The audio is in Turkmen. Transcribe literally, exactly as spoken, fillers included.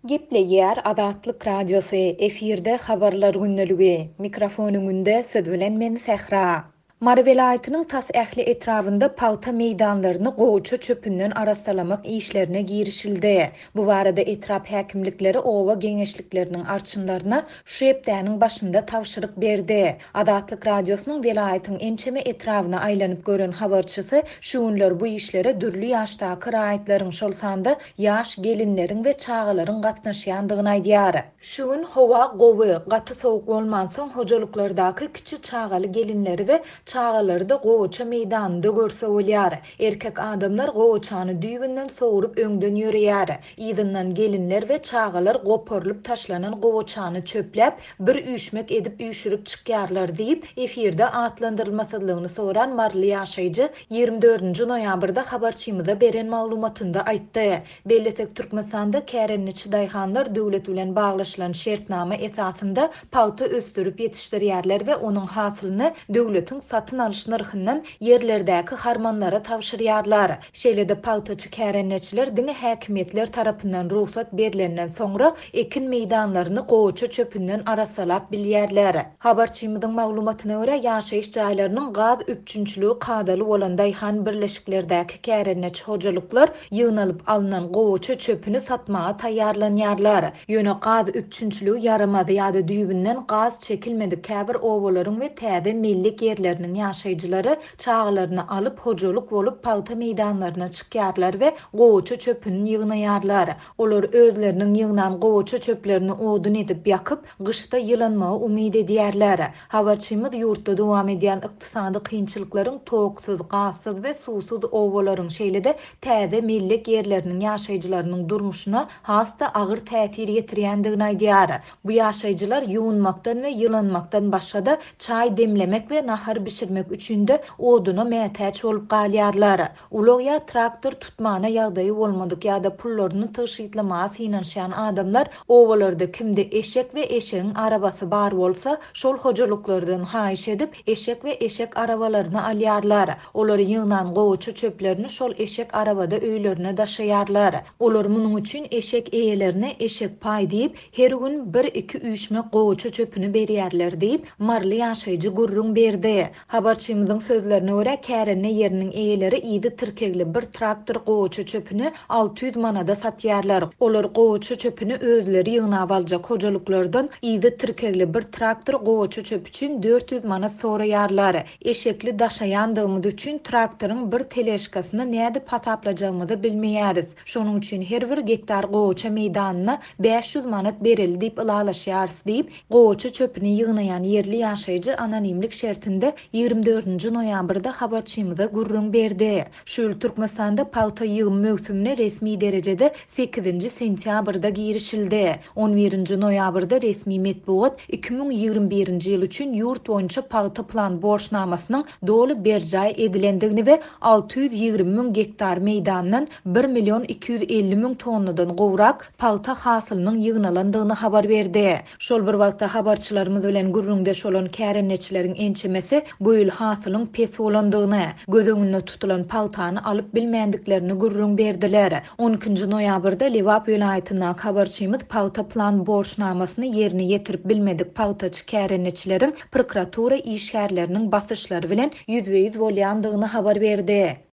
Giple yer Adatlyk Radiosu efirde habarlar günneligi. Mikrofonuňda siz bilen men Sehra. Mary welaýatynyň tas ähli etrafynda palta meýdanlaryny gowy çöpünden arasalamak işlerine girişildi. Bu barada etraf häkimlikleri owa geňeşlikleriniň arçynlaryna şu hepdäniň başynda tawşyryk berdi. Adatlyk Radiosynyň welaýatynyň ençeme etrawyna aýlanyp gören habarçysy şuňlar bu işlere dürli ýaşdaky raýatlaryň şol sanda ýaş gelinleriň we çagalaryň gatnaşýandygyny aýdýar. Şuň howa gowy, gaty sowuk bolman soň hojalyklardaky kiçi çagaly gelinleri we çağalarda goğuça meýdanynda görse bolýar. Erkek adamlar goğuçany düýbünden soğurup öňden ýöreýär. Ýydyndan gelinler we çağalar goparylyp taşlanan goğuçany çöpläp bir üýşmek edip üýşürip çykýarlar diýip efirde atlandyrylmasylygyny soran Marly ýaşaýjy ýygrimi dördünji noýabrda habarçymyza beren maglumatynda aýtdy. Bellesek Türkmenistanda kärenneçi daýhanlar döwlet bilen baglaşylan şertnama esasynda palta östürüp ýetişdirýärler we onuň hasylyny döwletiň satyn alyş narhyndan yerlerdäki harmanlara tawşyrýarlar. Şeýlede paltaçy kärenneçiler diňe häkimetler tarapyndan ruhsat berilenden soňra ekin meýdanlaryny gowy çöpünden arasalap bilýärler. Habarçymyzyň maglumatyna görä ýaşaýyş jaýlarynyň gaz üpçünçiligi kadaly bolan daýhan birleşiklerdäki kärenneçi hojalyklar ýygnalyp alynan gowy çöpüni satmaga taýýarlanýarlar. Ýöne gaz üpçünçiligi yaramady ýa-da düýbünden gaz çekilmedi käbir owalaryň we täze millik yerleriniň ýaşaýjylary çağlaryny alyp hojalyk bolup palta meýdanlaryna çykýarlar we gowy çöpüni ýygnaýarlar. Olar özleriniň ýygnan gowy çöplerini odun edip ýakyp gyşda ýylanmagy umyt edýärler. Habarçymyz ýurtda dowam edýän ykdysady kynçylyklaryň toksyz, gazsyz we susuz owalaryň şeýlede täze millik yerleriniň ýaşaýjylarynyň durmuşyna hasta agyr täsir ýetirýändigini aýdýar. Bu ýaşaýjylar ýuwunmakdan we ýylanmakdan başga da çaý demlemek we nahar bişirmek üçin de oduny mätäç bolup galýarlar. Ulug ýa traktor tutmana ýagdaýy bolmadyk ýa-da pullaryny taşyýtlamaga synanşan adamlar owalarda kimde eşek we eşegiň arabasy bar bolsa şol hojalyklardan haýyş edip eşek we eşek arabalaryny alýarlar. Olar ýygnan gowy çöplerini şol eşek arabada öýlerine daşaýarlar. Olar munyň üçin eşek eýelerine eşek paý diýip her gün bir iki üýşmek gowy çöpüni berýärler diýip Marly ýaşaýjy gurrun berdi. Habarçymyzyň sözlerine görä kärenne ýeriniň eýeleri ýydy tirkegli bir traktor gowy çöpüni alty ýüz manada satýarlar. Olar gowy çöpüni özleri ýygnap aljak hojalyklardan ýydy tirkegli bir traktor gowy çöp üçin dört ýüz manat soraýarlar. Eşekli daşaýandygymyz üçin traktoryň bir teleşkasyny näde pasaplajagymyzy bilmeýäris. Şonuň üçin her bir gektar gowy meýdanyna beş ýüz manat berildi diýip ılalaşýarys diýip gowy çöpüni ýygnaýan yerli ýaşaýjy anonimlik şertinde ýygrimi dördünji noýabrda habarçymyza gurrun berdi. Şol Türkmenistanda palta ýygym mögsümine resmi derejede sekizinji sentýabrda girişildi. on birinji noýabrda resmi metbuat iki ming ýygrimi birinji ýyl üçin ýurt boýunça palta plan borçnamasynyň doly berjaý edilendigini we alty ýüz ýygrimi ming gektar meýdanyndan bir million iki ýüz elli ming tonnadan gowrak palta hasylynyň ýygnalandygyny habar berdi. Şol bir wagtda habarçylarymyz bilen gurrundaş bolan kärenneçileriň ençemesi bu ýyl hasylyň pes bolandygyny, göz öňünde tutulan paltany alyp bilmänliklerini gurrun berdiler. on ikinji noýabrda Lewap welaýatyna habarçymyz palta plan borçnamasyny ýerine ýetirip bilmedik paltaçy kärenneçileriň prokuratura işgärleriniň basyşlary bilen ýüzbe ýüz bolýandygyny habar berdi.